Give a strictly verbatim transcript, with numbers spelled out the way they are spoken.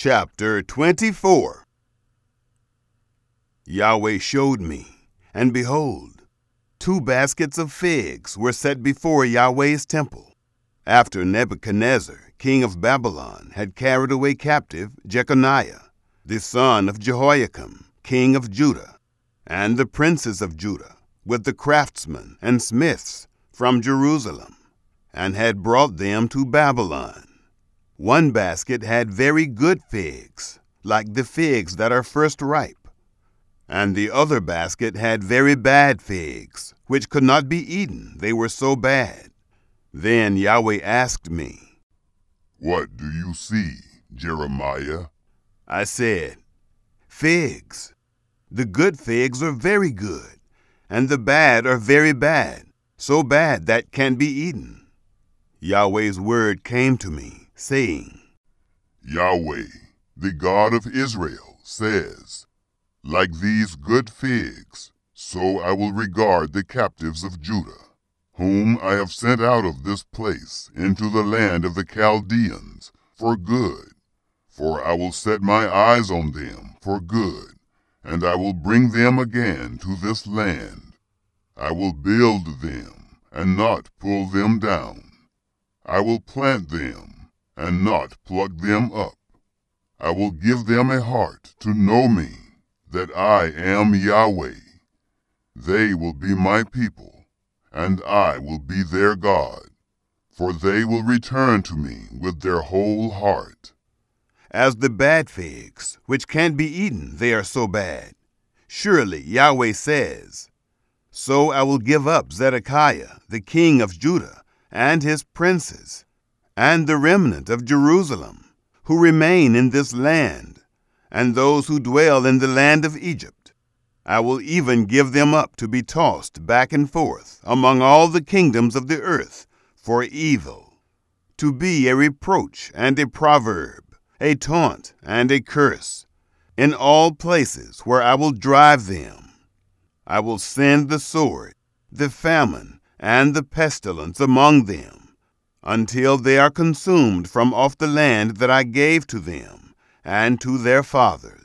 Chapter twenty-four. Yahweh showed me, and behold, two baskets of figs were set before Yahweh's temple, after Nebuchadnezzar, king of Babylon, had carried away captive Jeconiah, the son of Jehoiakim, king of Judah, and the princes of Judah, with the craftsmen and smiths from Jerusalem, and had brought them to Babylon. One basket had very good figs, like the figs that are first ripe, and the other basket had very bad figs, which could not be eaten, they were so bad. Then Yahweh asked me, "What do you see, Jeremiah?" I said, "Figs. The good figs are very good, and the bad are very bad, so bad that can't be eaten." Yahweh's word came to me, saying, "Yahweh, the God of Israel, says, like these good figs, so I will regard the captives of Judah, whom I have sent out of this place into the land of the Chaldeans for good. For I will set my eyes on them for good, and I will bring them again to this land. I will build them, and not pull them down. I will plant them, and not pluck them up. I will give them a heart to know me, that I am Yahweh. They will be my people, and I will be their God, for they will return to me with their whole heart." As the bad figs, which can't be eaten, they are so bad. Surely Yahweh says, "So I will give up Zedekiah, the king of Judah, and his princes, and the remnant of Jerusalem, who remain in this land, and those who dwell in the land of Egypt. I will even give them up to be tossed back and forth among all the kingdoms of the earth for evil, to be a reproach and a proverb, a taunt and a curse, in all places where I will drive them. I will send the sword, the famine, and the pestilence among them, until they are consumed from off the land that I gave to them and to their fathers.